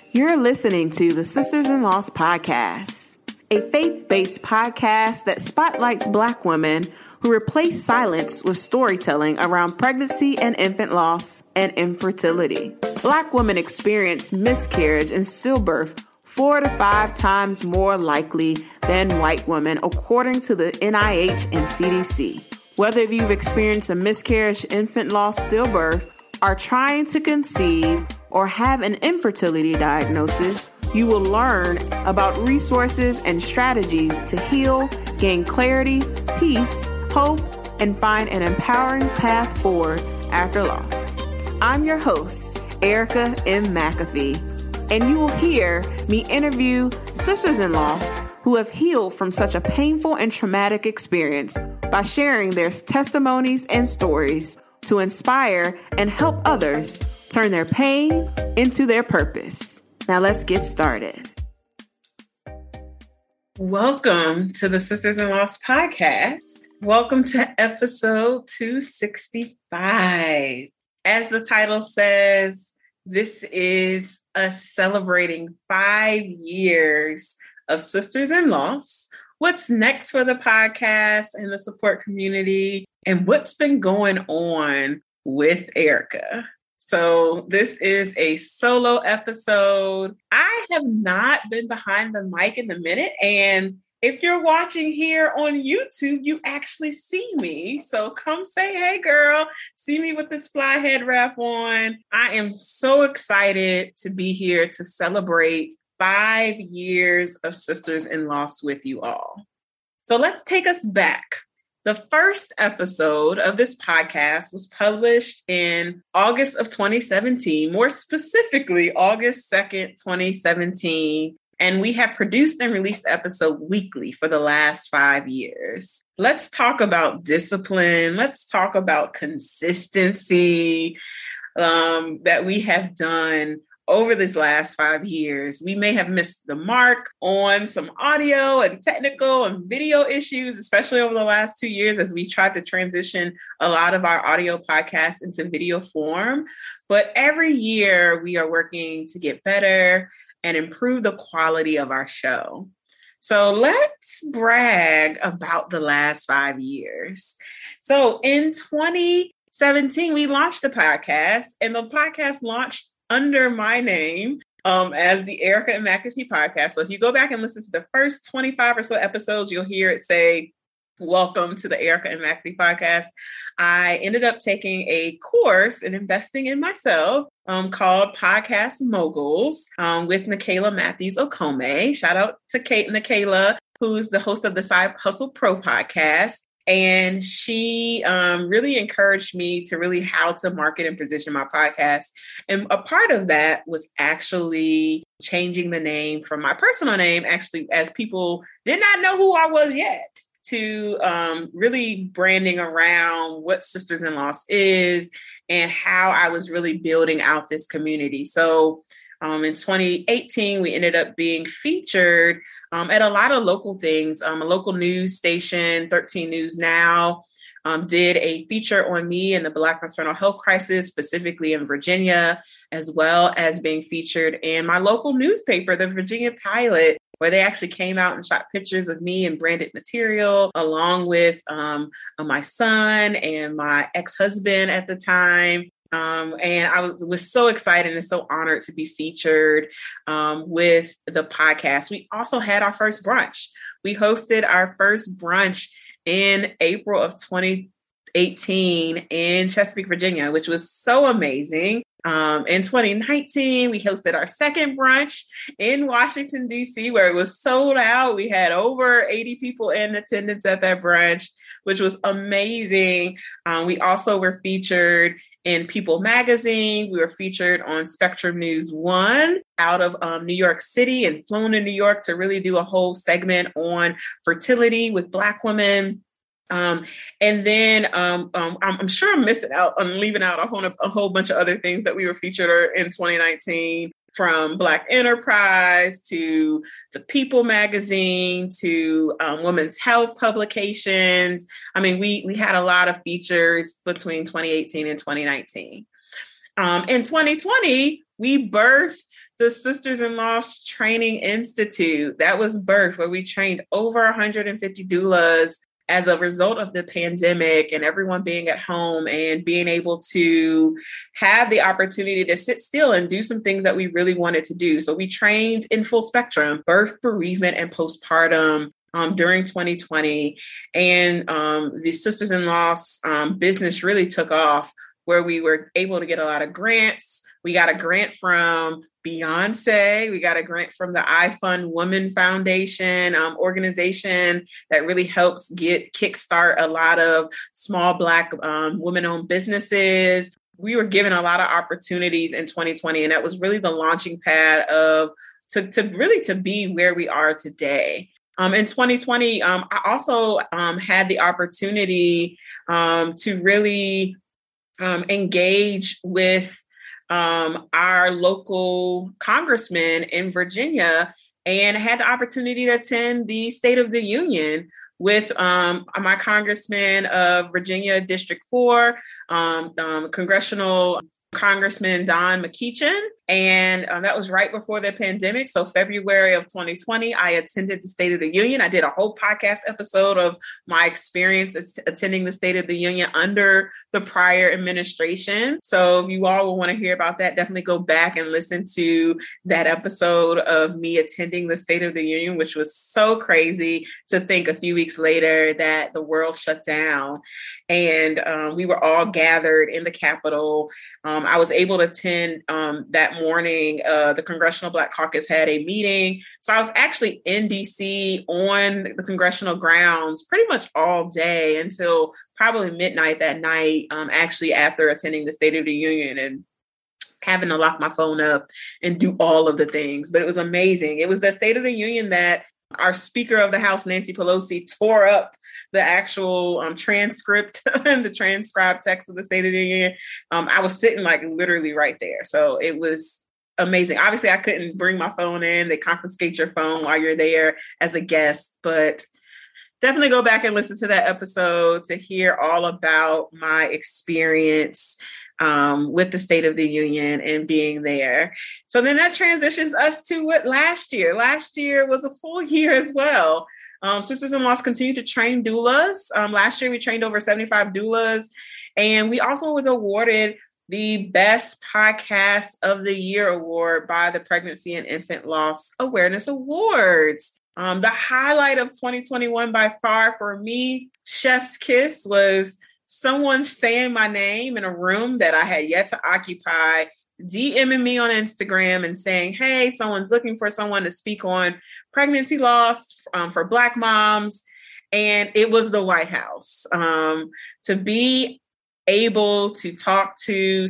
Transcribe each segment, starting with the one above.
You're listening to the Sisters in Loss podcast, a faith-based podcast that spotlights Black women who replace silence with storytelling around pregnancy and infant loss and infertility. Black women experience miscarriage and stillbirth 4 to 5 times more likely than white women, according to the NIH and CDC. Whether you've experienced a miscarriage, infant loss, stillbirth, are trying to conceive, or have an infertility diagnosis, you will learn about resources and strategies to heal, gain clarity, peace, hope, and find an empowering path forward after loss. I'm your host, Erica M. McAfee, and you will hear me interview sisters in loss who have healed from such a painful and traumatic experience by sharing their testimonies and stories to inspire and help others turn their pain into their purpose. Now let's get started. Welcome to the Sisters in Loss podcast. Welcome to episode 265. As the title says, this is us celebrating 5 years of Sisters in Loss. What's next for the podcast and the support community, and what's been going on with Erica. So this is a solo episode. I have not been behind the mic in a minute, and if you're watching here on YouTube, you actually see me. So come say, hey girl, see me with this fly head wrap on. I am so excited to be here to celebrate 5 years of Sisters in Loss with you all. So let's take us back. The first episode of this podcast was published in August of 2017, more specifically, August 2nd, 2017. And we have produced and released the episode weekly for the last 5 years. Let's talk about discipline. Let's talk about consistency that we have done over this last 5 years. We may have missed the mark on some audio and technical and video issues, especially over the last 2 years as we tried to transition a lot of our audio podcasts into video form. But every year we are working to get better and improve the quality of our show. So let's brag about the last 5 years. So in 2017, we launched the podcast, and the podcast launched under my name as the Erica and McAfee podcast. So if you go back and listen to the first 25 or so episodes, you'll hear it say, welcome to the Erica and McAfee podcast. I ended up taking a course in investing in myself called Podcast Moguls with Nicaila Matthews Okome. Shout out to Nicaila, who's the host of the Side Hustle Pro podcast. And she really encouraged me to really how to market and position my podcast. And a part of that was actually changing the name from my personal name, actually, as people did not know who I was yet, to really branding around what Sisters in Loss is and how I was really building out this community. So in 2018, we ended up being featured at a lot of local things. A local news station, 13 News Now, did a feature on me and the Black maternal health crisis, specifically in Virginia, as well as being featured in my local newspaper, the Virginia Pilot, where they actually came out and shot pictures of me and branded material, along with my son and my ex-husband at the time. And I was so excited and so honored to be featured with the podcast. We also had our first brunch. We hosted our first brunch in April of 2018 in Chesapeake, Virginia, which was so amazing. In 2019, we hosted our second brunch in Washington, D.C., where it was sold out. We had over 80 people in attendance at that brunch, which was amazing. We also were featured in People Magazine. We were featured on Spectrum News 1 out of New York City, and flown to New York to really do a whole segment on fertility with Black women. And then I'm sure I'm missing out on leaving out a whole bunch of other things that we were featured in 2019, from Black Enterprise to the People magazine to women's health publications. I mean, we had a lot of features between 2018 and 2019. In 2020, we birthed the Sisters-in-Laws Training Institute. That was birthed, where we trained over 150 doulas as a result of the pandemic and everyone being at home and being able to have the opportunity to sit still and do some things that we really wanted to do. So we trained in full spectrum, birth, bereavement, and postpartum during 2020. And the Sisters-in-Laws business really took off, where we were able to get a lot of grants. We got a grant from Beyonce. We got a grant from the I Fund Women Foundation organization that really helps kickstart a lot of small Black women-owned businesses. We were given a lot of opportunities in 2020, and that was really the launching pad to be where we are today. In 2020, I also had the opportunity to really engage with our local congressman in Virginia, and had the opportunity to attend the State of the Union with my congressman of Virginia District 4, Congressional Congressman Don McEachin. And that was right before the pandemic. So February of 2020, I attended the State of the Union. I did a whole podcast episode of my experience attending the State of the Union under the prior administration. So if you all will want to hear about that, definitely go back and listen to that episode of me attending the State of the Union, which was so crazy to think a few weeks later that the world shut down. And we were all gathered in the Capitol. I was able to attend that morning. The Congressional Black Caucus had a meeting. So I was actually in DC on the congressional grounds pretty much all day until probably midnight that night, actually after attending the State of the Union and having to lock my phone up and do all of the things. But it was amazing. It was the State of the Union that our Speaker of the House, Nancy Pelosi, tore up the actual transcript and the transcribed text of the State of the Union. I was sitting like literally right there. So it was amazing. Obviously, I couldn't bring my phone in. They confiscate your phone while you're there as a guest, but definitely go back and listen to that episode to hear all about my experience with the State of the Union and being there. So then that transitions us to what last year. Last year was a full year as well. Sisters-in-Laws continue to train doulas. Last year we trained over 75 doulas, and we also was awarded the Best Podcast of the Year award by the Pregnancy and Infant Loss Awareness Awards. The highlight of 2021 by far for me, chef's kiss, was someone saying my name in a room that I had yet to occupy, DMing me on Instagram and saying, hey, someone's looking for someone to speak on pregnancy loss for Black moms. And it was the White House. To be able to talk to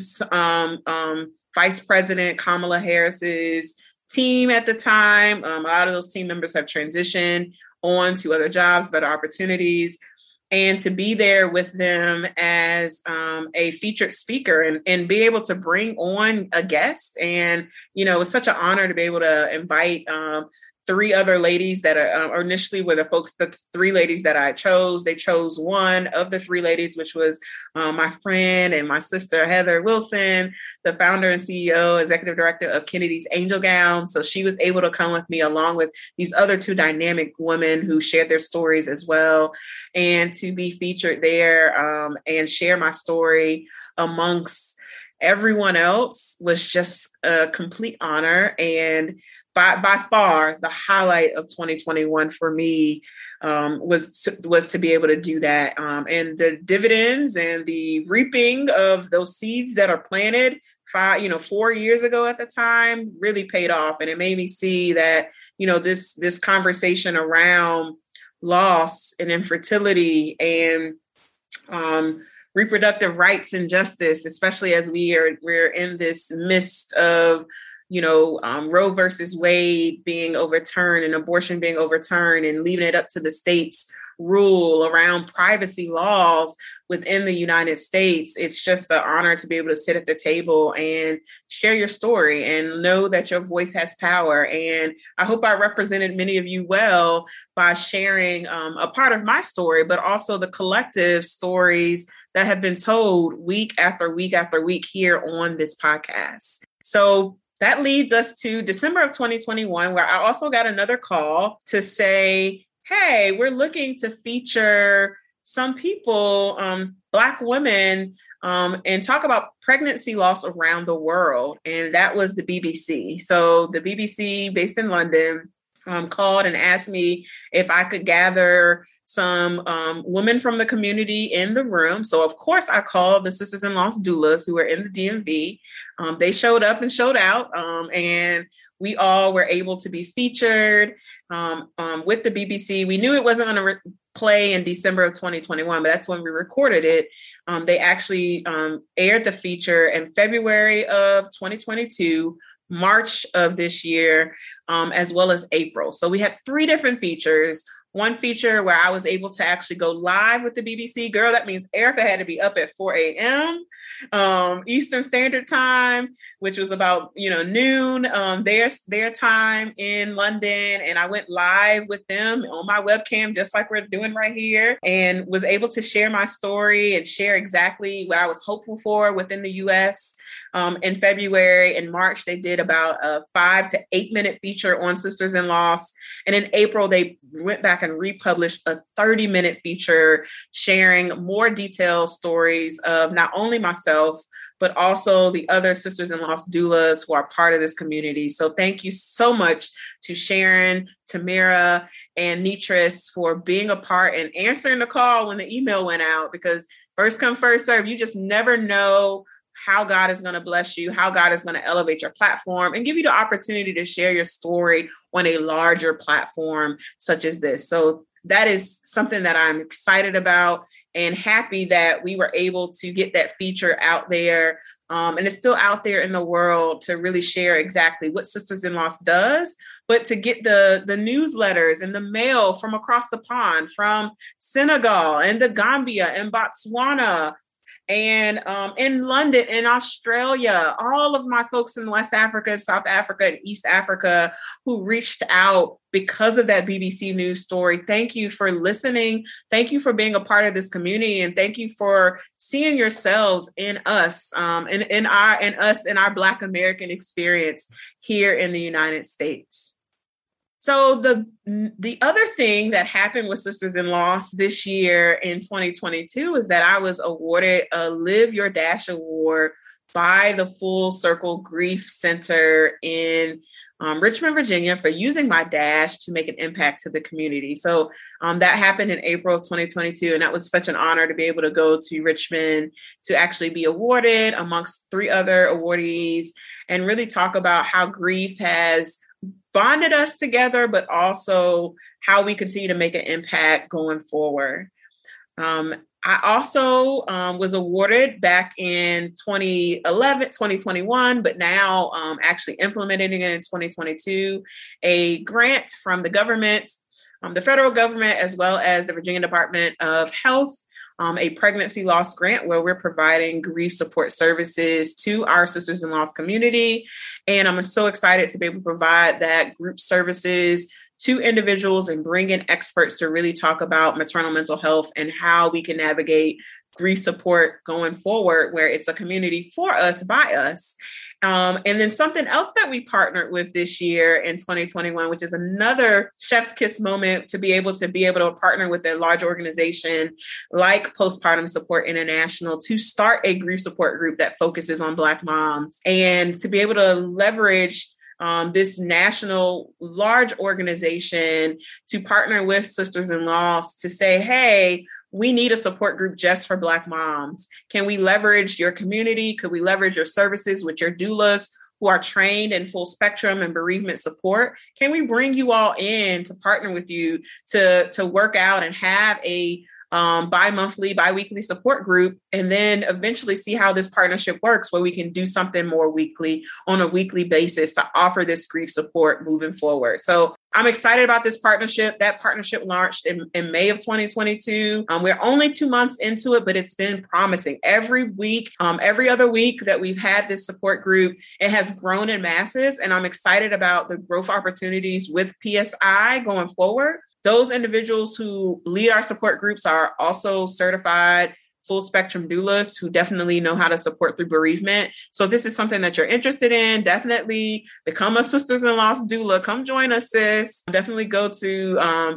Vice President Kamala Harris's team at the time. A lot of those team members have transitioned on to other jobs, better opportunities. And to be there with them as a featured speaker and be able to bring on a guest. And, you know, it was such an honor to be able to invite three other ladies that are initially were the three ladies that I chose. They chose one of the three ladies, which was my friend and my sister, Heather Wilson, the founder and CEO, executive director of Kennedy's Angel Gown. So she was able to come with me along with these other two dynamic women who shared their stories as well. And to be featured there and share my story amongst everyone else was just a complete honor. And by far, the highlight of 2021 for me was to be able to do that. And the dividends and the reaping of those seeds that are planted 4 years ago at the time really paid off. And it made me see that, you know, this conversation around loss and infertility and reproductive rights and justice, especially as we're in this midst of, you know, Roe versus Wade being overturned and abortion being overturned and leaving it up to the states' rule around privacy laws within the United States. It's just an honor to be able to sit at the table and share your story and know that your voice has power. And I hope I represented many of you well by sharing a part of my story, but also the collective stories that have been told week after week after week here on this podcast. So that leads us to December of 2021, where I also got another call to say, hey, we're looking to feature some people, Black women, and talk about pregnancy loss around the world. And that was the BBC. So the BBC, based in London, called and asked me if I could gather some women from the community in the room. So of course I called the Sisters in Loss doulas who were in the DMV. They showed up and showed out, and we all were able to be featured with the BBC. We knew it wasn't going to play in December of 2021, but that's when we recorded it. They actually aired the feature in February of 2022, March of this year, as well as April. So we had 3 different features. One feature where I was able to actually go live with the BBC. Girl, that means Erica had to be up at 4 a.m. Eastern Standard Time, which was about noon their time in London. And I went live with them on my webcam, just like we're doing right here, and was able to share my story and share exactly what I was hopeful for within the US. In February and March, they did about a 5 to 8 minute feature on Sisters in Loss. And in April, they went back and republished a 30-minute feature sharing more detailed stories of not only myself, but also the other Sisters in Loss doulas who are part of this community. So thank you so much to Sharon, Tamira, and Nitris for being a part and answering the call when the email went out, because first come, first serve, you just never know how God is going to bless you, how God is going to elevate your platform and give you the opportunity to share your story on a larger platform such as this. So that is something that I'm excited about and happy that we were able to get that feature out there. And it's still out there in the world to really share exactly what Sisters in Loss does, but to get the newsletters and the mail from across the pond, from Senegal and the Gambia and Botswana, and in London, in Australia, all of my folks in West Africa, South Africa, and East Africa who reached out because of that BBC News story. Thank you for listening. Thank you for being a part of this community. And thank you for seeing yourselves in us, in our Black American experience here in the United States. So the other thing that happened with Sisters in Loss this year in 2022 is that I was awarded a Live Your Dash Award by the Full Circle Grief Center in Richmond, Virginia, for using my dash to make an impact to the community. So that happened in April of 2022. And that was such an honor to be able to go to Richmond to actually be awarded amongst 3 other awardees and really talk about how grief has bonded us together, but also how we continue to make an impact going forward. I also was awarded back in 2021, but now actually implementing it in 2022, a grant from the government, the federal government, as well as the Virginia Department of Health, a pregnancy loss grant where we're providing grief support services to our Sisters in Loss community. And I'm so excited to be able to provide that group services to individuals and bring in experts to really talk about maternal mental health and how we can navigate grief support going forward, where it's a community for us, by us. And then something else that we partnered with this year in 2021, which is another chef's kiss moment, to be able to partner with a large organization like Postpartum Support International to start a grief support group that focuses on Black moms, and to be able to leverage this national large organization to partner with Sisters in Loss to say, hey, we need a support group just for Black moms. Can we leverage your community? Could we leverage your services with your doulas who are trained in full spectrum and bereavement support? Can we bring you all in to partner with you to work out and have a bi-weekly support group, and then eventually see how this partnership works, where we can do something more weekly on a weekly basis to offer this grief support moving forward. So I'm excited about this partnership. That partnership launched in May of 2022. We're only 2 months into it, but it's been promising. Every week, every other week that we've had this support group, it has grown in masses. And I'm excited about the growth opportunities with PSI going forward. Those individuals who lead our support groups are also certified full spectrum doulas who definitely know how to support through bereavement. So if this is something that you're interested in, definitely become a Sisters in Loss doula. Come join us, sis. Definitely go to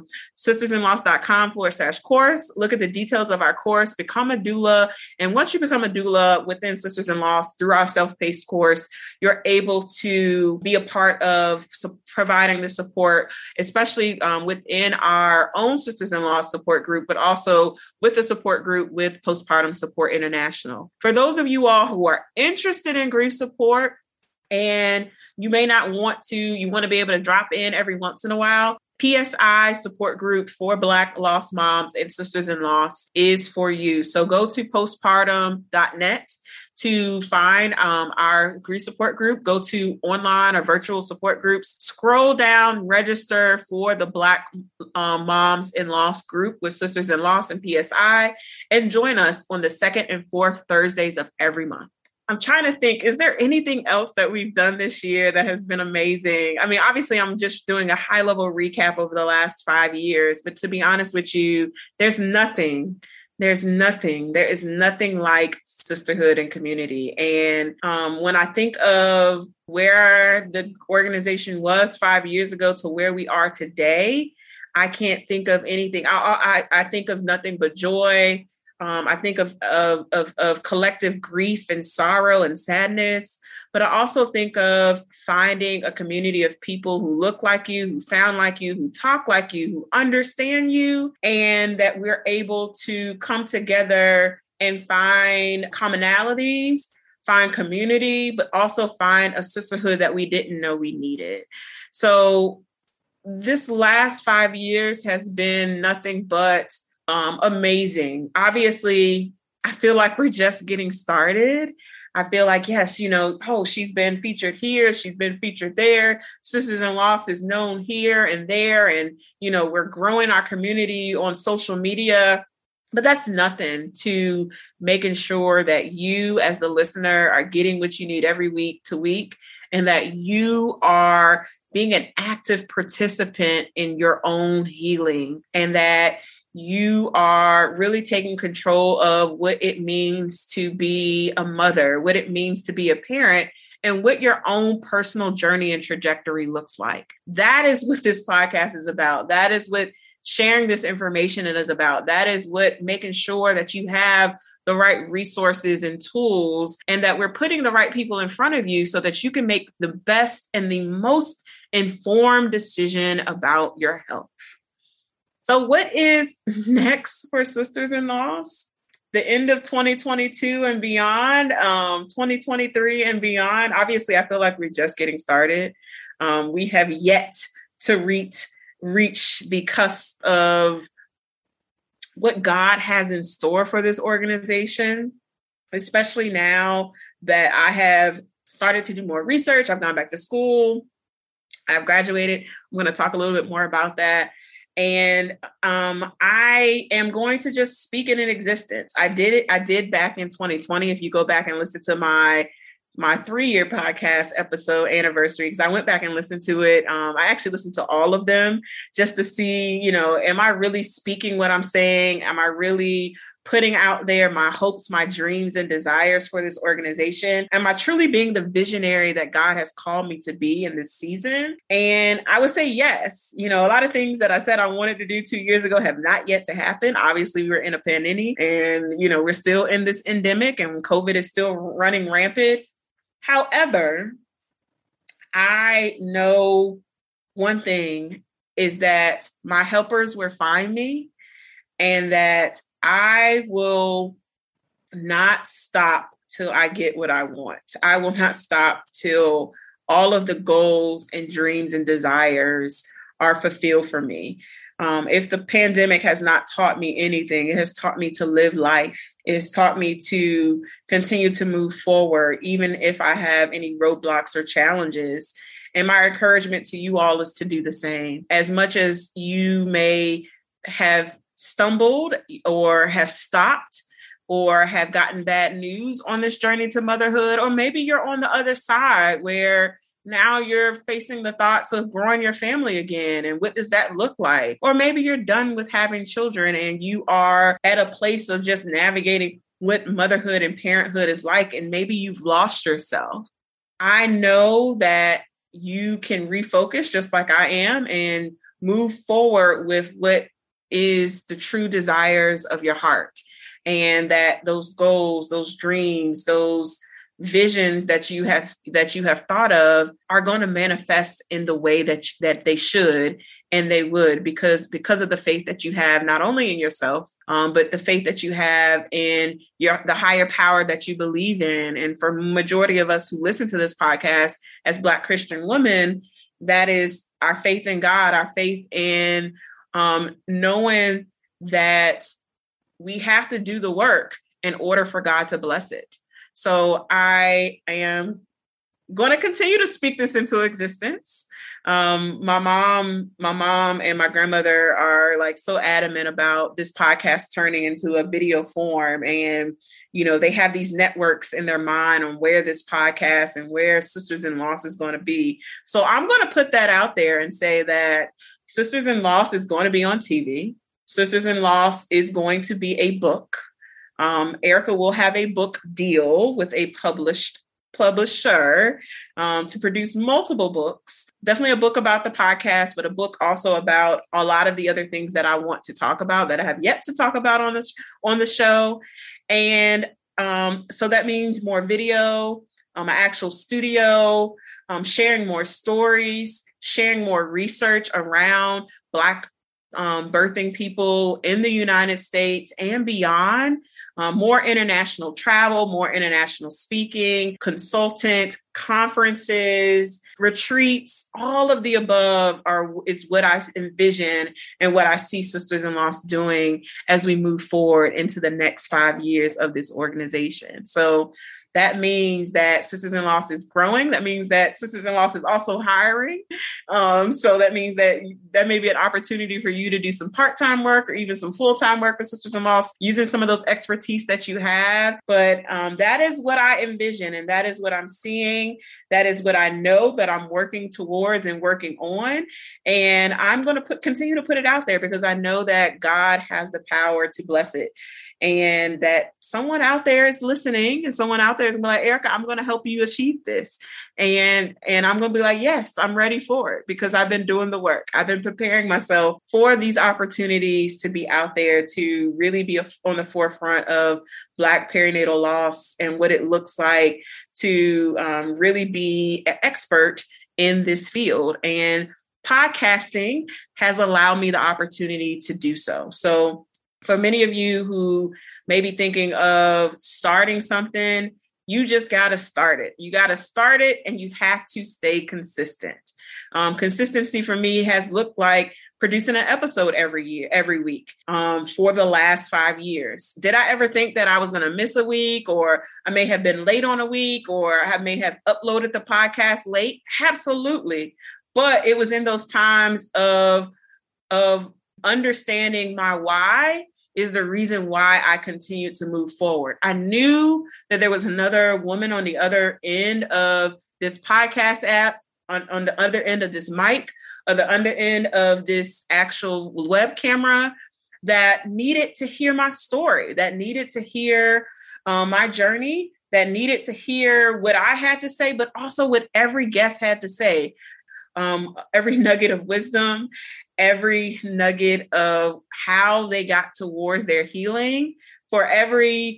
sistersinloss.com/course. Look at the details of our course, become a doula. And once you become a doula within Sisters in Loss through our self-paced course, you're able to be a part of providing the support, especially within our own Sisters in Loss support group, but also with the support group with Postpartum Support International. For those of you all who are interested in grief support and you may not want to, you want to be able to drop in every once in a while, PSI support group for Black lost moms and sisters in loss is for you. So go to postpartum.net to find our grief support group. Go to online or virtual support groups. Scroll down, register for the Black Moms in Loss group with Sisters in Loss and PSI, and join us on the second and fourth Thursdays of every month. I'm trying to think, is there anything else that we've done this year that has been amazing? I mean, obviously, I'm just doing a high level recap over the last 5 years, but to be honest with you, there's nothing. There is nothing like sisterhood and community. And when I think of where the organization was 5 years ago to where we are today, I can't think of anything. I think of nothing but joy. I think of collective grief and sorrow and sadness, but I also think of finding a community of people who look like you, who sound like you, who talk like you, who understand you, and that we're able to come together and find commonalities, find community, but also find a sisterhood that we didn't know we needed. So this last 5 years has been nothing but amazing. Obviously, I feel like we're just getting started. I feel like, yes, she's been featured here. She's been featured there. Sisters in Loss is known here and there. And, we're growing our community on social media. But that's nothing to making sure that you as the listener are getting what you need every week to week, and that you are being an active participant in your own healing, and that you are really taking control of what it means to be a mother, what it means to be a parent, and what your own personal journey and trajectory looks like. That is what this podcast is about. That is what sharing this information is about. That is what making sure that you have the right resources and tools, and that we're putting the right people in front of you so that you can make the best and the most informed decision about your health. So what is next for Sisters in Loss? The end of 2022 and beyond, 2023 and beyond. Obviously, I feel like we're just getting started. We have yet to reach the cusp of what God has in store for this organization, especially now that I have started to do more research. I've gone back to school. I've graduated. I'm going to talk a little bit more about that. And I am going to just speak it in existence. I did back in 2020. If you go back and listen to my 3-year podcast episode anniversary, because I went back and listened to it. I actually listened to all of them just to see, am I really speaking what I'm saying? Am I really putting out there my hopes, my dreams and desires for this organization? Am I truly being the visionary that God has called me to be in this season? And I would say yes. A lot of things that I said I wanted to do 2 years ago have not yet to happen. Obviously, we're in a pandemic and, we're still in this endemic and COVID is still running rampant. However, I know one thing is that my helpers will find me, and that I will not stop till I get what I want. I will not stop till all of the goals and dreams and desires are fulfilled for me. If the pandemic has not taught me anything, it has taught me to live life. It has taught me to continue to move forward, even if I have any roadblocks or challenges. And my encouragement to you all is to do the same. As much as you may have stumbled or have stopped or have gotten bad news on this journey to motherhood, or maybe you're on the other side where now you're facing the thoughts of growing your family again. And what does that look like? Or maybe you're done with having children and you are at a place of just navigating what motherhood and parenthood is like. And maybe you've lost yourself. I know that you can refocus just like I am and move forward with what is the true desires of your heart. And that those goals, those dreams, those visions that you have thought of are going to manifest in the way that they should and they would, because of the faith that you have not only in yourself, but the faith that you have in the higher power that you believe in. And for majority of us who listen to this podcast as Black Christian women, that is our faith in God, our faith in knowing that we have to do the work in order for God to bless it. So I am going to continue to speak this into existence. My mom and my grandmother are like so adamant about this podcast turning into a video form. And, you know, they have these networks in their mind on where this podcast and where Sisters in Loss is going to be. So I'm going to put that out there and say that Sisters in Loss is going to be on TV. Sisters in Loss is going to be a book. Erica will have a book deal with a publisher to produce multiple books. Definitely a book about the podcast, but a book also about a lot of the other things that I want to talk about that I have yet to talk about on the show. And so that means more video, an actual studio, sharing more stories, sharing more research around Black birthing people in the United States and beyond. More international travel, more international speaking, consultant, conferences, retreats, all of the above is what I envision and what I see Sisters in Loss doing as we move forward into the next 5 years of this organization. So that means that Sisters in Loss is growing. That means that Sisters in Loss is also hiring. So that means that may be an opportunity for you to do some part-time work or even some full-time work with Sisters in Loss, using some of those expertise that you have. But that is what I envision, and that is what I'm seeing. That is what I know that I'm working towards and working on. And I'm going to continue to put it out there because I know that God has the power to bless it. And that someone out there is listening and someone out there is like, Erica, I'm going to help you achieve this. And I'm going to be like, yes, I'm ready for it because I've been doing the work. I've been preparing myself for these opportunities to be out there, to really be on the forefront of Black perinatal loss and what it looks like to really be an expert in this field. And podcasting has allowed me the opportunity to do so. So for many of you who may be thinking of starting something, you just got to start it. You got to start it and you have to stay consistent. Consistency for me has looked like producing an episode every week for the last 5 years. Did I ever think that I was going to miss a week, or I may have been late on a week, or I may have uploaded the podcast late? Absolutely. But it was in those times of understanding my why is the reason why I continued to move forward. I knew that there was another woman on the other end of this podcast app, on the other end of this mic, or the other end of this actual web camera, that needed to hear my story, that needed to hear my journey, that needed to hear what I had to say, but also what every guest had to say. Every nugget of wisdom, every nugget of how they got towards their healing. For every,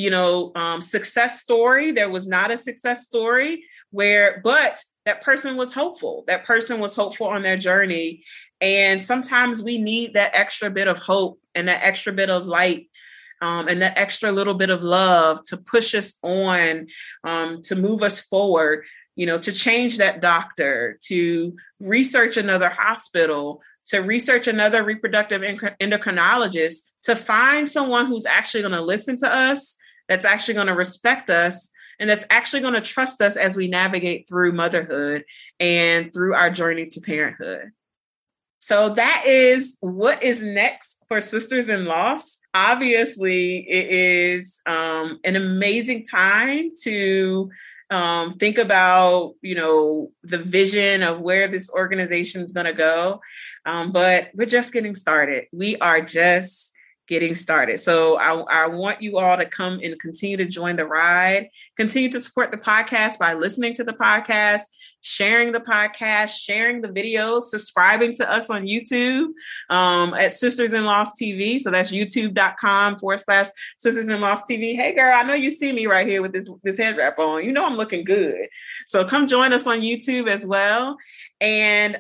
success story, there was not a success story but that person was hopeful. That person was hopeful on their journey. And sometimes we need that extra bit of hope and that extra bit of light and that extra little bit of love to push us on, to move us forward. To change that doctor, to research another hospital, to research another reproductive endocrinologist, to find someone who's actually going to listen to us, that's actually going to respect us, and that's actually going to trust us as we navigate through motherhood and through our journey to parenthood. So that is what is next for Sisters in Loss. Obviously, it is an amazing time to think about, the vision of where this organization is going to go. But we're just getting started. We are just getting started. So I want you all to come and continue to join the ride, continue to support the podcast by listening to the podcast, sharing the podcast, sharing the videos, subscribing to us on YouTube at Sisters in Loss TV. So that's youtube.com/Sisters in Loss TV. Hey girl, I know you see me right here with this head wrap on. You know I'm looking good. So come join us on YouTube as well. And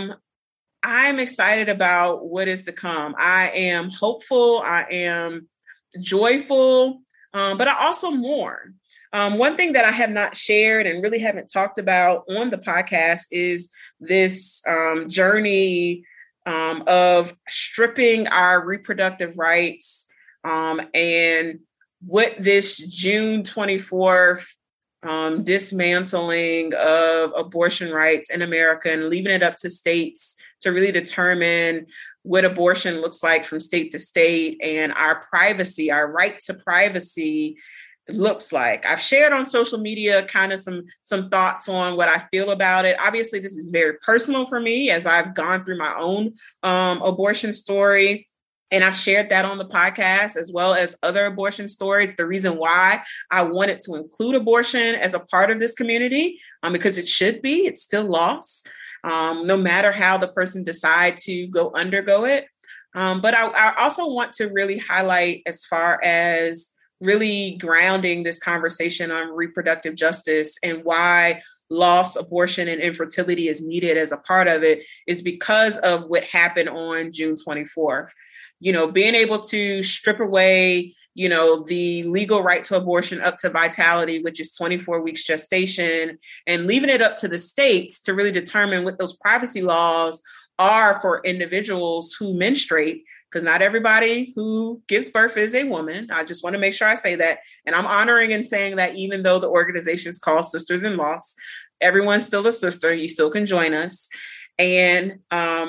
I'm excited about what is to come. I am hopeful. I am joyful, but I also mourn. One thing that I have not shared and really haven't talked about on the podcast is this journey of stripping our reproductive rights and what this June 24th dismantling of abortion rights in America and leaving it up to states to really determine what abortion looks like from state to state and our privacy, our right to privacy looks like. I've shared on social media kind of some thoughts on what I feel about it. Obviously, this is very personal for me as I've gone through my own abortion story. And I've shared that on the podcast as well as other abortion stories. The reason why I wanted to include abortion as a part of this community, because it should be, it's still loss, no matter how the person decide to undergo it. But I also want to really highlight as far as really grounding this conversation on reproductive justice and why loss, abortion, and infertility is needed as a part of it is because of what happened on June 24th. Being able to strip away, the legal right to abortion up to vitality, which is 24 weeks gestation, and leaving it up to the states to really determine what those privacy laws are for individuals who menstruate, because not everybody who gives birth is a woman. I just want to make sure I say that. And I'm honoring and saying that even though the organization is called Sisters in Loss, everyone's still a sister. You still can join us. And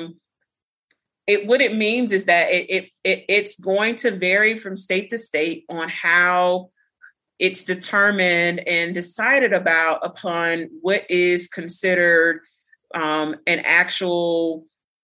what it means is that it's going to vary from state to state on how it's determined and decided upon what is considered an actual,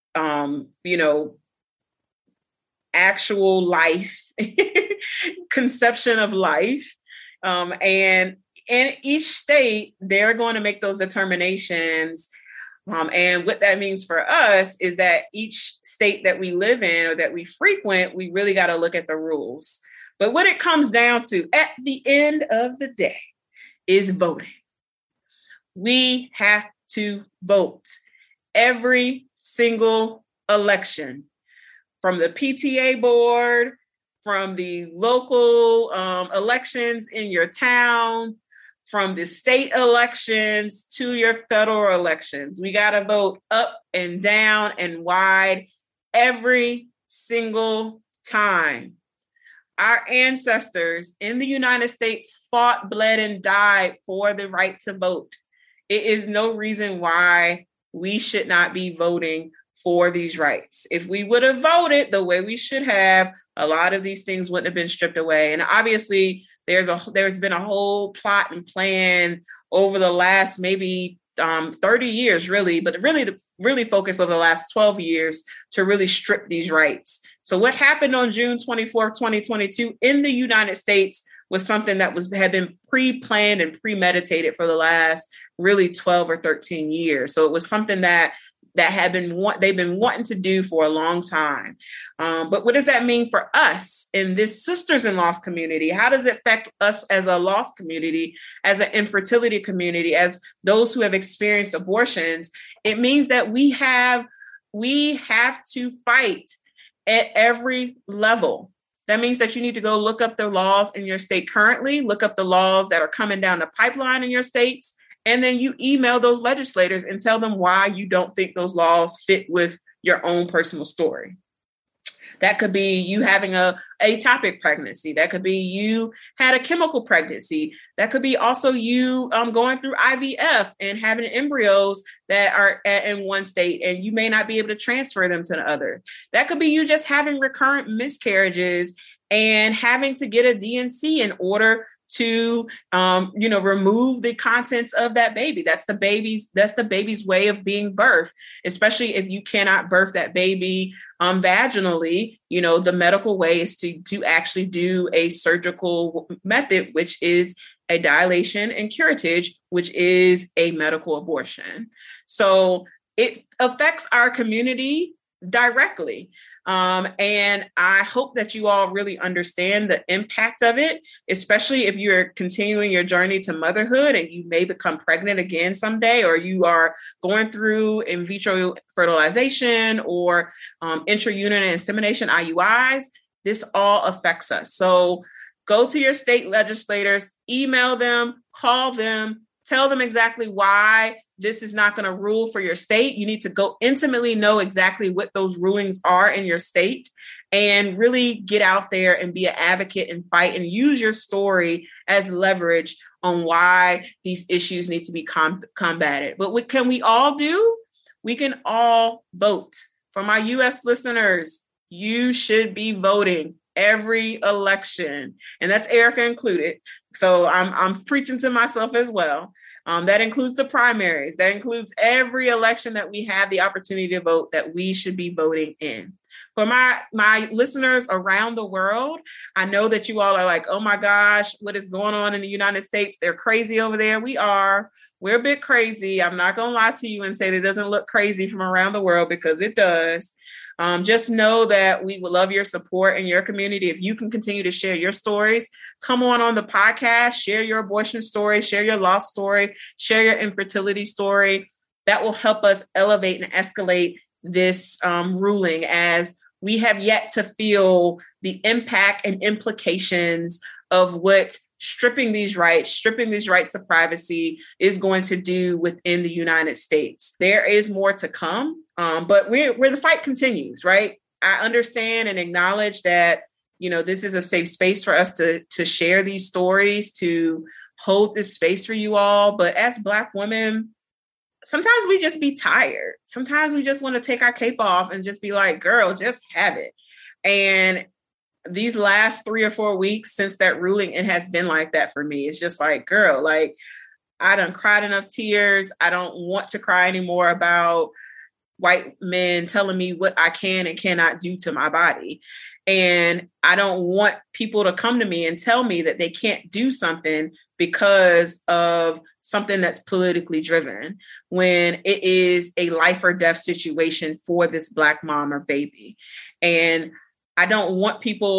actual life, conception of life. And in each state, they're going to make those determinations. And what that means for us is that each state that we live in or that we frequent, we really got to look at the rules. But what it comes down to at the end of the day is voting. We have to vote every single election, from the PTA board, from the local elections in your town, from the state elections to your federal elections. We got to vote up and down and wide every single time. Our ancestors in the United States fought, bled, and died for the right to vote. It is no reason why we should not be voting for these rights. If we would have voted the way we should have, a lot of these things wouldn't have been stripped away. And obviously, there's been a whole plot and plan over the last maybe 30 years, really, but really focus over the last 12 years to really strip these rights. So what happened on June 24th, 2022 in the United States was something that had been pre-planned and premeditated for the last really 12 or 13 years. So it was something that they've been wanting to do for a long time. But what does that mean for us in this Sisters in Loss community? How does it affect us as a loss community, as an infertility community, as those who have experienced abortions? It means that we have to fight at every level. That means that you need to go look up the laws in your state currently, look up the laws that are coming down the pipeline in your states, and then you email those legislators and tell them why you don't think those laws fit with your own personal story. That could be you having a ectopic pregnancy. That could be you had a chemical pregnancy. That could be also you going through IVF and having embryos that are in one state and you may not be able to transfer them to the other. That could be you just having recurrent miscarriages and having to get a D&C in order to, remove the contents of that baby. That's the baby's way of being birthed, especially if you cannot birth that baby vaginally. The medical way is to actually do a surgical method, which is a dilation and curettage, which is a medical abortion. So it affects our community directly. And I hope that you all really understand the impact of it, especially if you're continuing your journey to motherhood and you may become pregnant again someday, or you are going through in vitro fertilization or intrauterine insemination, IUIs. This all affects us. So go to your state legislators, email them, call them, tell them exactly why this is not going to rule for your state. You need to go intimately know exactly what those rulings are in your state and really get out there and be an advocate and fight and use your story as leverage on why these issues need to be combated. But what can we all do? We can all vote. For my U.S. listeners, you should be voting every election, and that's Erica included. So I'm preaching to myself as well. That includes the primaries. That includes every election that we have the opportunity to vote, that we should be voting in. For my listeners around the world, I know that you all are like, oh my gosh, what is going on in the United States? They're crazy over there. We're a bit crazy. I'm not going to lie to you and say that it doesn't look crazy from around the world, because it does. Just know that we would love your support in your community. If you can continue to share your stories, come on the podcast, share your abortion story, share your loss story, share your infertility story. That will help us elevate and escalate this ruling, as we have yet to feel the impact and implications of what stripping these rights of privacy is going to do within the United States. There is more to come, but where the fight continues, right? I understand and acknowledge that, this is a safe space for us to share these stories, to hold this space for you all. But as Black women, sometimes we just be tired. Sometimes we just want to take our cape off and just be like, girl, just have it. And these last 3 or 4 weeks since that ruling, it has been like that for me. It's just like, girl, like, I done cried enough tears. I don't want to cry anymore about white men telling me what I can and cannot do to my body. And I don't want people to come to me and tell me that they can't do something because of something that's politically driven, when it is a life or death situation for this Black mom or baby. And I don't want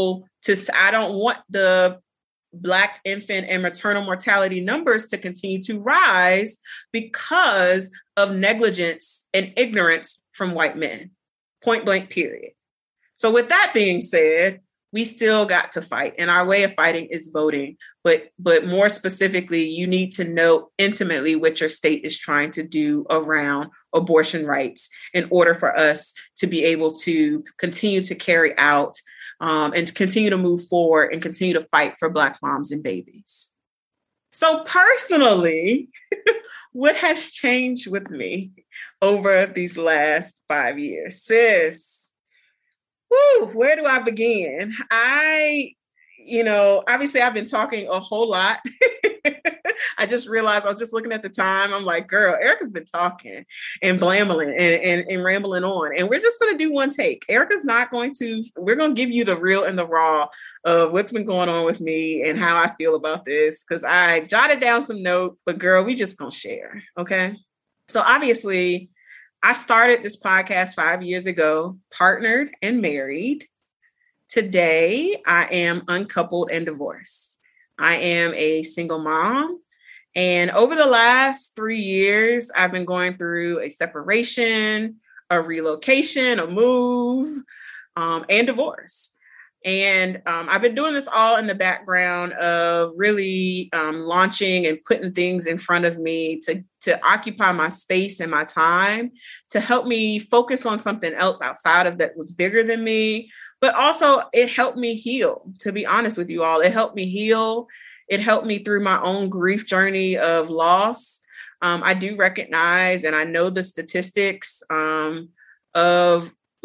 the Black infant and maternal mortality numbers to continue to rise because of negligence and ignorance from white men. Point blank, period. So with that being said, we still got to fight, and our way of fighting is voting. But more specifically, you need to know intimately what your state is trying to do around abortion rights in order for us to be able to continue to carry out and to continue to move forward and continue to fight for Black moms and babies. So personally, what has changed with me over these last 5 years? Sis, where do I begin? Obviously I've been talking a whole lot. I just realized I was just looking at the time. I'm like, girl, Erica's been talking and blambling and rambling on. And we're just going to do one take. We're going to give you the real and the raw of what's been going on with me and how I feel about this. Because I jotted down some notes, but girl, we just going to share. Okay. So obviously I started this podcast 5 years ago, partnered and married. Today, I am uncoupled and divorced. I am a single mom. And over the last 3 years, I've been going through a separation, a relocation, a move, and divorce. And I've been doing this all in the background of really launching and putting things in front of me to occupy my space and my time, to help me focus on something else outside of that was bigger than me. But also it helped me heal, to be honest with you all. It helped me heal. It helped me through my own grief journey of loss. I do recognize, and I know the statistics of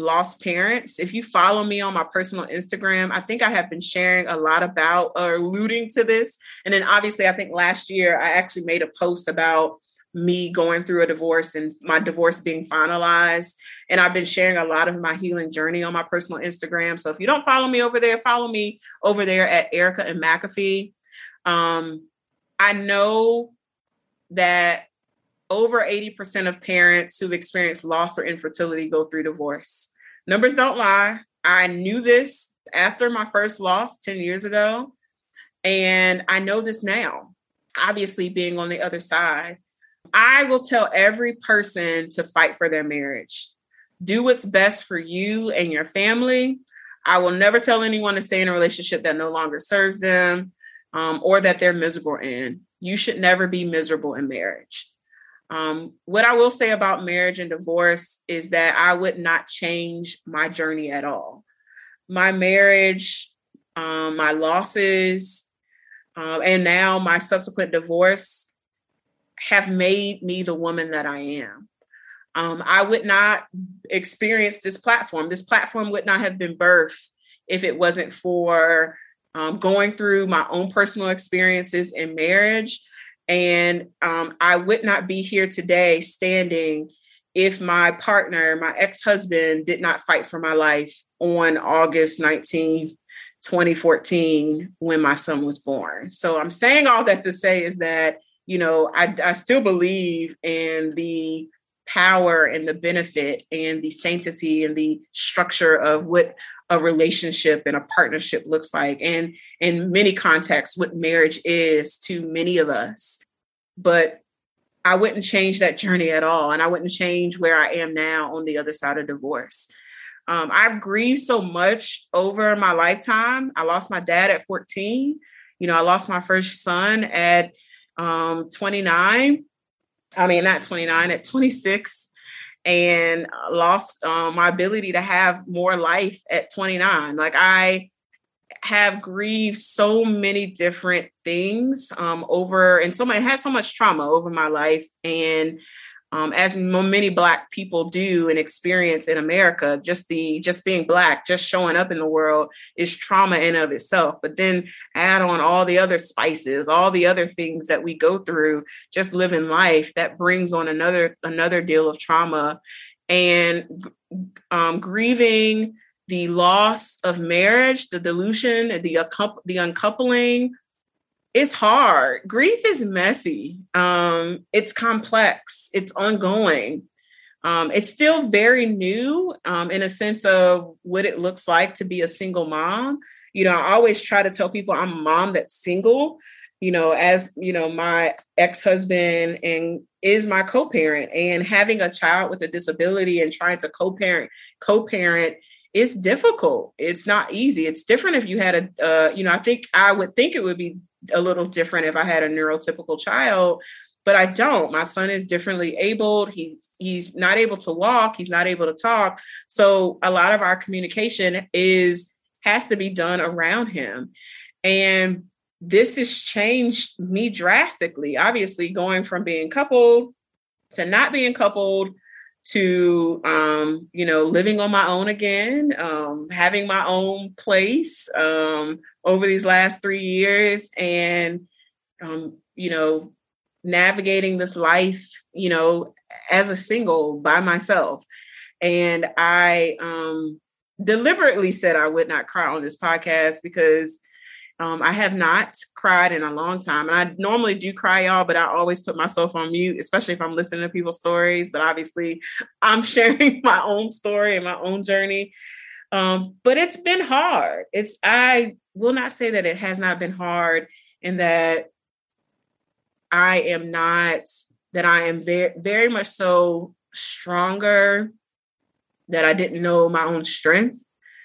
lost parents. If you follow me on my personal Instagram, I think I have been sharing a lot about or alluding to this. And then obviously, I think last year I actually made a post about me going through a divorce and my divorce being finalized. And I've been sharing a lot of my healing journey on my personal Instagram. So if you don't follow me over there, follow me over there at Erica and McAfee. I know that over 80% of parents who've experienced loss or infertility go through divorce. Numbers don't lie. I knew this after my first loss 10 years ago. And I know this now, obviously being on the other side. I will tell every person to fight for their marriage. Do what's best for you and your family. I will never tell anyone to stay in a relationship that no longer serves them or that they're miserable in. You should never be miserable in marriage. What I will say about marriage and divorce is that I would not change my journey at all. My marriage, my losses, and now my subsequent divorce have made me the woman that I am. I would not experience this platform. This platform would not have been birthed if it wasn't for going through my own personal experiences in marriage. And I would not be here today standing if my partner, my ex-husband, did not fight for my life on August 19th, 2014, when my son was born. So I'm saying all that to say is that, you know, I still believe in the power and the benefit and the sanctity and the structure of what a relationship and a partnership looks like. And in many contexts, what marriage is to many of us. But I wouldn't change that journey at all. And I wouldn't change where I am now on the other side of divorce. I've grieved so much over my lifetime. I lost my dad at 14. You know, I lost my first son at 29. I mean, not 29, at 26. And lost my ability to have more life at 29. Like, I have grieved so many different things had so much trauma over my life. And as many Black people do and experience in America, just being Black, just showing up in the world is trauma in of itself. But then add on all the other spices, all the other things that we go through, just living life, that brings on another deal of trauma. And grieving the loss of marriage, the dilution, the uncoupling, it's hard. Grief is messy. It's complex. It's ongoing. It's still very new in a sense of what it looks like to be a single mom. You know, I always try to tell people I'm a mom that's single, you know, as, you know, my ex-husband and is my co-parent, and having a child with a disability and trying to co-parent is difficult. It's not easy. It's different if you had I would think it would be a little different if I had a neurotypical child, but I don't. My son is differently abled. He's not able to walk. He's not able to talk. So a lot of our communication has to be done around him. And this has changed me drastically, obviously, going from being coupled to not being coupled to, living on my own again, having my own place over these last 3 years, and, navigating this life, as a single by myself. And I deliberately said I would not cry on this podcast because I have not cried in a long time. And I normally do cry, y'all, but I always put myself on mute, especially if I'm listening to people's stories. But obviously, I'm sharing my own story and my own journey. But it's been hard. I will not say that it has not been hard, and that I am very, very much so stronger, that I didn't know my own strength.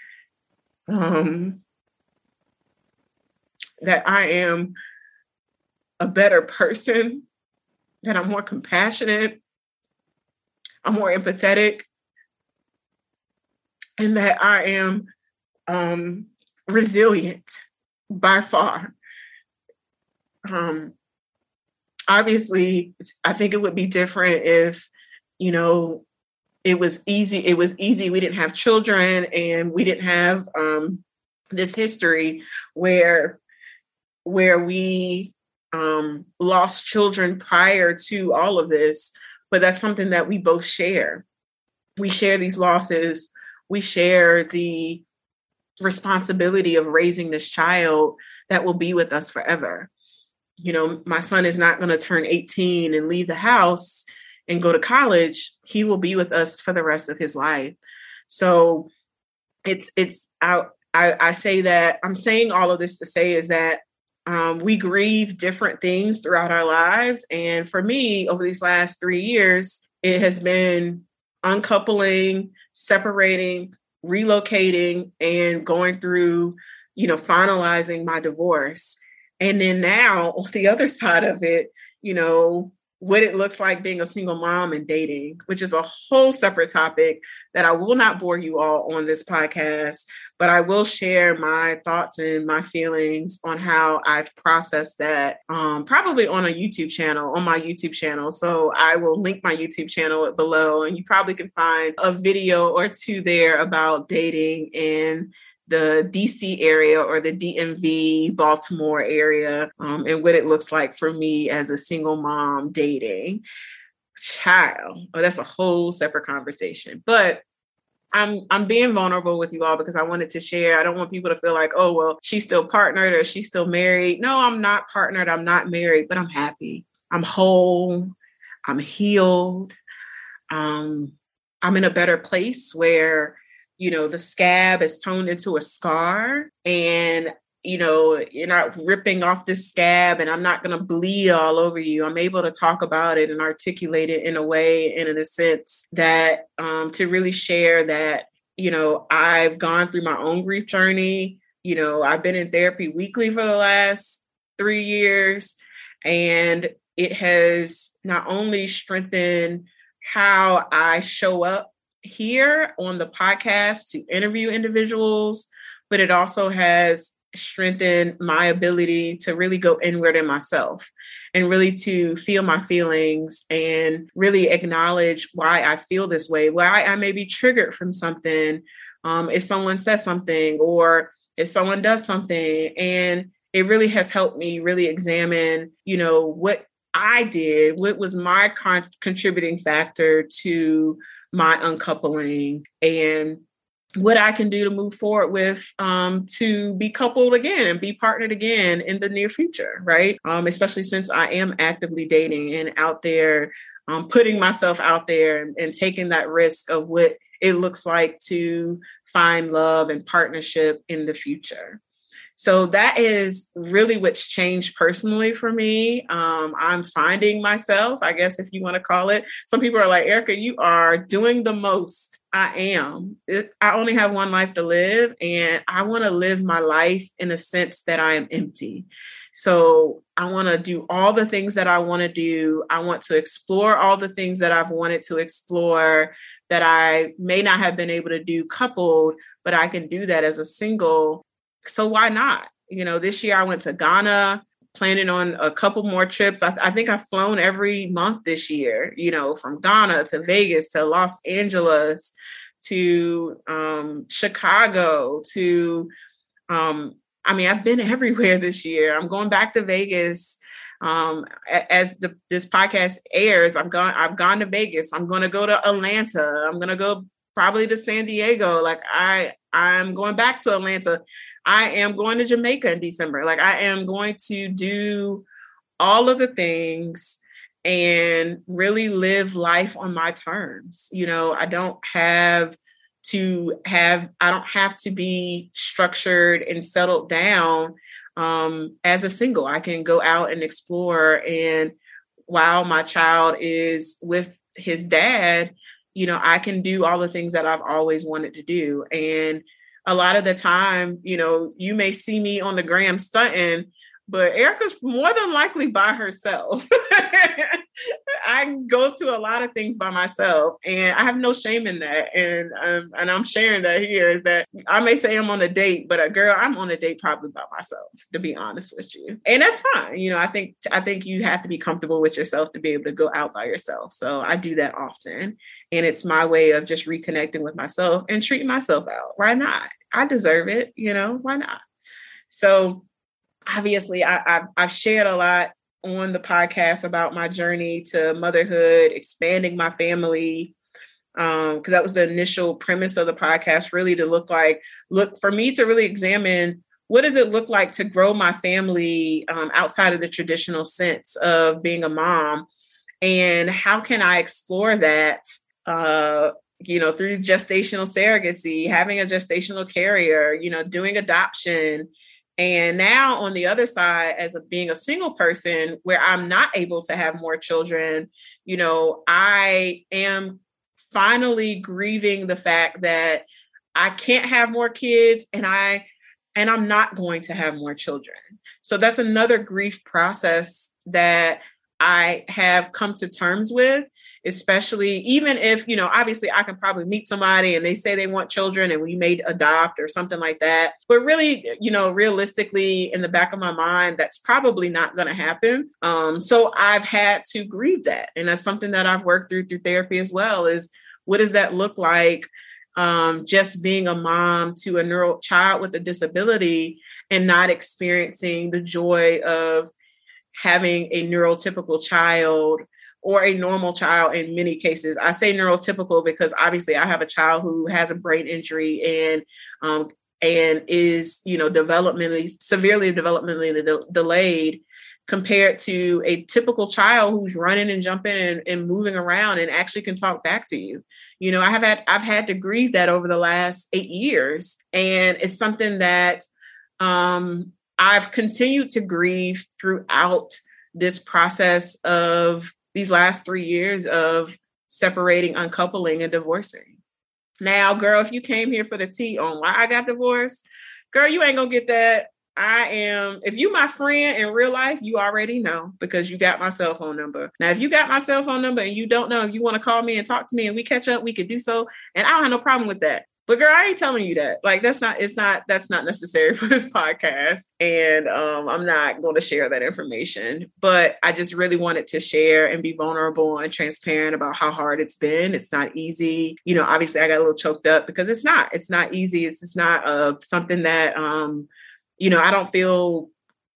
That I am a better person, that I'm more compassionate, I'm more empathetic, and that I am resilient by far. Obviously, I think it would be different if, it was easy. It was easy. We didn't have children, and we didn't have this history where we lost children prior to all of this. But that's something that we both share. We share these losses. We share the responsibility of raising this child that will be with us forever. You know, my son is not going to turn 18 and leave the house and go to college. He will be with us for the rest of his life. So I say that, I'm saying all of this to say is that we grieve different things throughout our lives. And for me, over these last 3 years, it has been uncoupling, separating, relocating, and going through, you know, finalizing my divorce. And then now on the other side of it, you know, what it looks like being a single mom and dating, which is a whole separate topic that I will not bore you all on this podcast, but I will share my thoughts and my feelings on how I've processed that, probably on my YouTube channel. So I will link my YouTube channel below, and you probably can find a video or two there about dating in the DC area or the DMV, Baltimore area, and what it looks like for me as a single mom dating. Child, that's a whole separate conversation. But I'm being vulnerable with you all because I wanted to share. I don't want people to feel like, oh, well, she's still partnered or she's still married. No, I'm not partnered. I'm not married, but I'm happy. I'm whole. I'm healed. I'm in a better place where, you know, the scab is toned into a scar, and, you know, you're not ripping off this scab, and I'm not going to bleed all over you. I'm able to talk about it and articulate it in a way and in a sense that to really share that, you know, I've gone through my own grief journey. You know, I've been in therapy weekly for the last 3 years, and it has not only strengthened how I show up here on the podcast to interview individuals, but it also has strengthened my ability to really go inward in myself and really to feel my feelings and really acknowledge why I feel this way, why I may be triggered from something, if someone says something or if someone does something. And it really has helped me really examine, you know, what I did, what was my contributing factor to my uncoupling, and what I can do to move forward with to be coupled again and be partnered again in the near future, right? Especially since I am actively dating and out there, putting myself out there and taking that risk of what it looks like to find love and partnership in the future. So that is really what's changed personally for me. I'm finding myself, I guess, if you want to call it. Some people are like, Erica, you are doing the most. I am. I only have one life to live, and I want to live my life in a sense that I am empty. So I want to do all the things that I want to do. I want to explore all the things that I've wanted to explore that I may not have been able to do coupled, but I can do that as a single. So why not? You know, this year I went to Ghana, planning on a couple more trips. I think I've flown every month this year, you know, from Ghana to Vegas to Los Angeles to Chicago to, I've been everywhere this year. I'm going back to Vegas. As this podcast airs, I've gone to Vegas. I'm going to go to Atlanta. I'm going to go probably to San Diego. Like I'm going back to Atlanta. I am going to Jamaica in December. Like I am going to do all of the things and really live life on my terms. You know, I don't have to be structured and settled down as a single. I can go out and explore. And while my child is with his dad, you know, I can do all the things that I've always wanted to do. And a lot of the time, you know, you may see me on the gram stunting, but Erica's more than likely by herself. I I go to a lot of things by myself, and I have no shame in that. And I'm sharing that here is that I may say I'm on a date, but girl, I'm on a date probably by myself, to be honest with you. And that's fine. You know, I think you have to be comfortable with yourself to be able to go out by yourself. So I do that often. And it's my way of just reconnecting with myself and treating myself out. Why not? I deserve it. You know, why not? So obviously I've shared a lot on the podcast about my journey to motherhood, expanding my family, because that was the initial premise of the podcast, really to look for me to really examine what does it look like to grow my family outside of the traditional sense of being a mom, and how can I explore that, through gestational surrogacy, having a gestational carrier, doing adoption. And now on the other side, as being a single person where I'm not able to have more children, I am finally grieving the fact that I can't have more kids and I'm not going to have more children. So that's another grief process that I have come to terms with, especially even if, obviously I can probably meet somebody and they say they want children and we may adopt or something like that. But really, realistically, in the back of my mind, that's probably not going to happen. So I've had to grieve that. And that's something that I've worked through therapy as well, is what does that look like? Just being a mom to a child with a disability and not experiencing the joy of having a neurotypical child or a normal child in many cases. I say neurotypical because obviously I have a child who has a brain injury and is, severely developmentally delayed compared to a typical child who's running and jumping and moving around and actually can talk back to you. I've had to grieve that over the last 8 years. And it's something that I've continued to grieve throughout this process of these last 3 years of separating, uncoupling, and divorcing. Now, girl, if you came here for the tea on why I got divorced, girl, you ain't gonna get that. If you my friend in real life, you already know because you got my cell phone number. Now, if you got my cell phone number and you don't know, if you want to call me and talk to me and we catch up, we could do so. And I don't have no problem with that. But girl, I ain't telling you that. Like, that's not necessary for this podcast. And I'm not going to share that information. But I just really wanted to share and be vulnerable and transparent about how hard it's been. It's not easy. Obviously I got a little choked up because it's not easy. It's just not something that, I don't feel,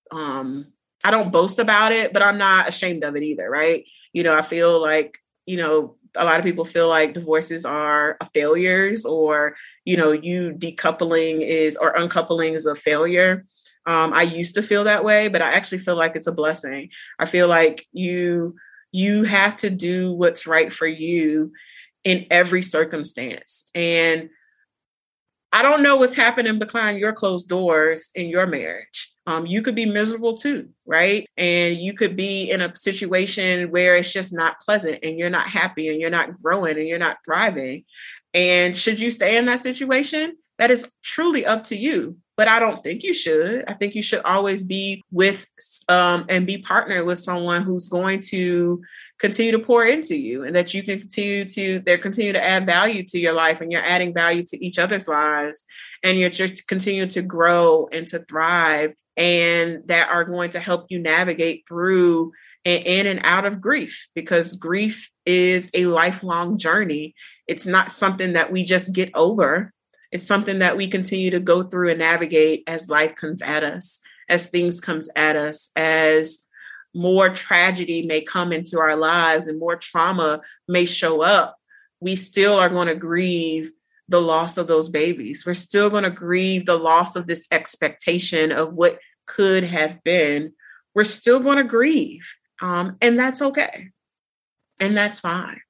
I don't boast about it, but I'm not ashamed of it either. Right. I feel like, a lot of people feel like divorces are failures or, you decoupling or uncoupling is a failure. I used to feel that way, but I actually feel like it's a blessing. I feel like you have to do what's right for you in every circumstance. And I don't know what's happening behind your closed doors in your marriage. You could be miserable too, right? And you could be in a situation where it's just not pleasant and you're not happy and you're not growing and you're not thriving. And should you stay in that situation? That is truly up to you. But I don't think you should. I think you should always be with and be partnered with someone who's going to continue to pour into you and that you can continue to add value to your life and you're adding value to each other's lives and you're just continue to grow and to thrive and that are going to help you navigate through and in and out of grief, because grief is a lifelong journey. It's not something that we just get over. It's something that we continue to go through and navigate as life comes at us, as things comes at us, as more tragedy may come into our lives and more trauma may show up. We still are going to grieve the loss of those babies. We're still going to grieve the loss of this expectation of what could have been. We're still going to grieve. And that's okay. And that's fine.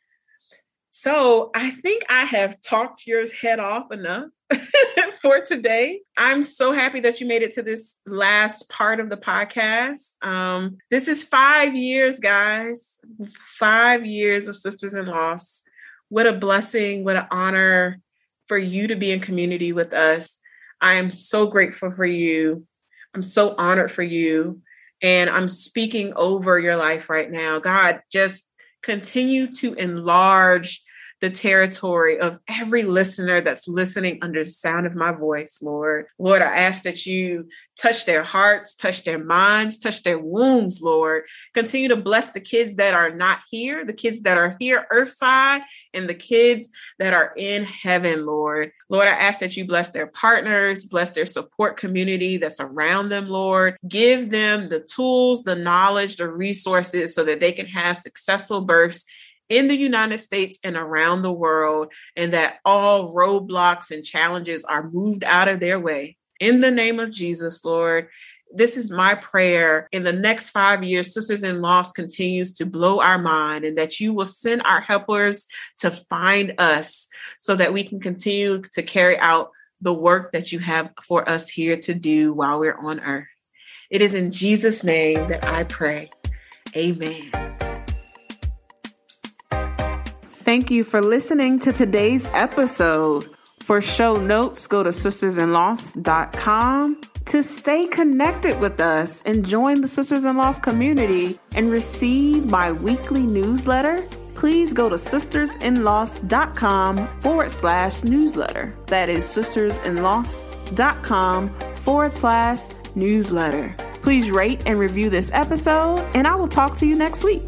So I think I have talked your head off enough for today. I'm so happy that you made it to this last part of the podcast. This is 5 years, guys. 5 years of Sisters in Loss. What a blessing. What an honor for you to be in community with us. I am so grateful for you. I'm so honored for you. And I'm speaking over your life right now. God, just Continue to enlarge the territory of every listener that's listening under the sound of my voice, Lord. Lord, I ask that you touch their hearts, touch their minds, touch their wombs, Lord. Continue to bless the kids that are not here, the kids that are here earthside, and the kids that are in heaven, Lord. Lord, I ask that you bless their partners, bless their support community that's around them, Lord. Give them the tools, the knowledge, the resources so that they can have successful births in the United States and around the world, and that all roadblocks and challenges are moved out of their way. In the name of Jesus, Lord, this is my prayer. In the next 5 years, Sisters in Loss continues to blow our mind, and that you will send our helpers to find us so that we can continue to carry out the work that you have for us here to do while we're on earth. It is in Jesus' name that I pray. Amen. Thank you for listening to today's episode. For show notes, go to sistersinloss.com. To stay connected with us and join the Sisters in Loss community and receive my weekly newsletter, please go to sistersinloss.com/newsletter. That is sistersinloss.com/newsletter. Please rate and review this episode, and I will talk to you next week.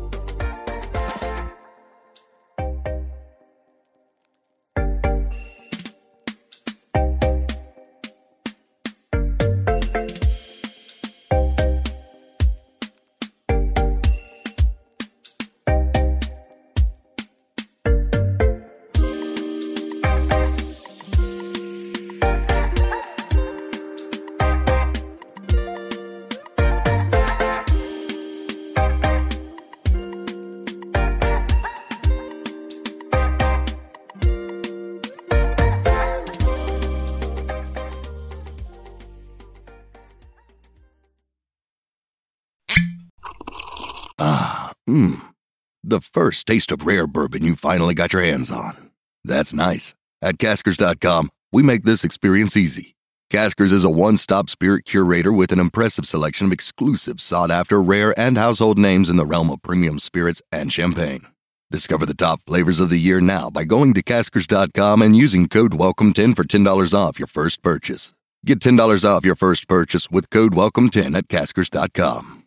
The first taste of rare bourbon you finally got your hands on. That's nice. At Caskers.com, we make this experience easy. Caskers is a one-stop spirit curator with an impressive selection of exclusive, sought-after, rare, and household names in the realm of premium spirits and champagne. Discover the top flavors of the year now by going to Caskers.com and using code WELCOME10 for $10 off your first purchase. Get $10 off your first purchase with code WELCOME10 at Caskers.com.